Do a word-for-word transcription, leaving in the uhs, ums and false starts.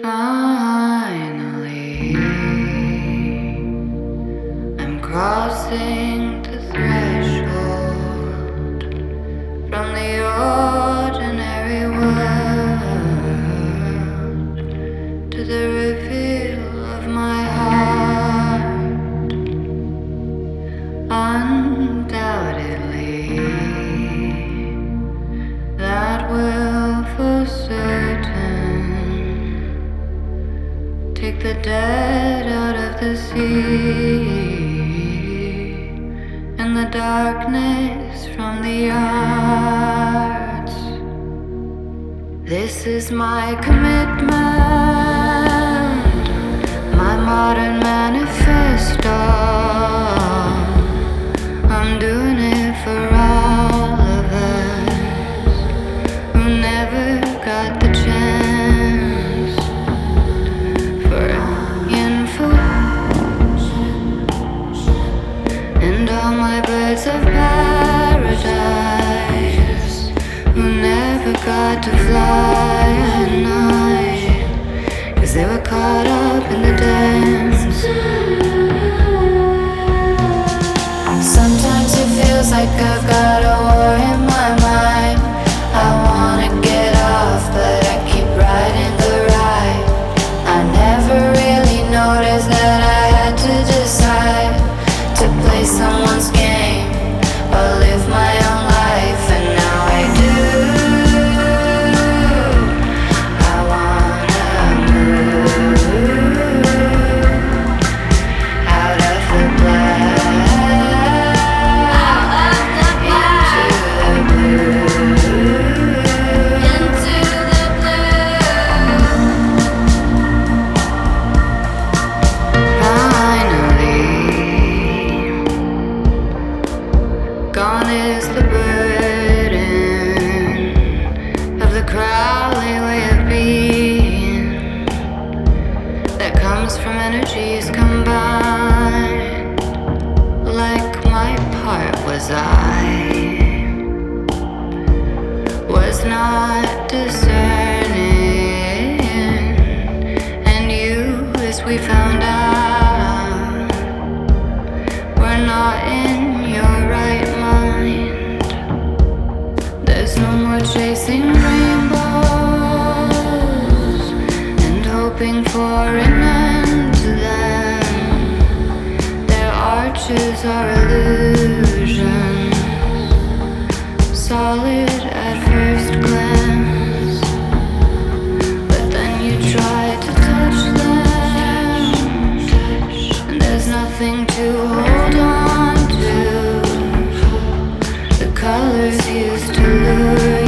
Finally, I'm crossing the threshold from the ordinary world to the reveal of my heart. Undoubtedly, that will for certain take the dead out of the sea and the darkness from the arts. This is my commitment, my modern manifesto. I'm doing it for all of us who never got the chance for info. And all my birds of paradise who never got to fly at night, 'cause they were caught up in the dance. Sometimes it feels like I've got a war in my mind. I wanna get off, but I keep riding the ride. I never really noticed that I had to decide to play someone's game or live my own life, and now I do. I wanna move out of the black gone is the burden of the crowdly way of being that comes from energies combined. Like my part was I was not discerning, and you, as we found out, were not in your right mind. There's no more chasing rainbows and hoping for an end to them. Their arches are illusions, solid at first glance, but then you try to touch them, and there's nothing to hold on to. The colors used to lure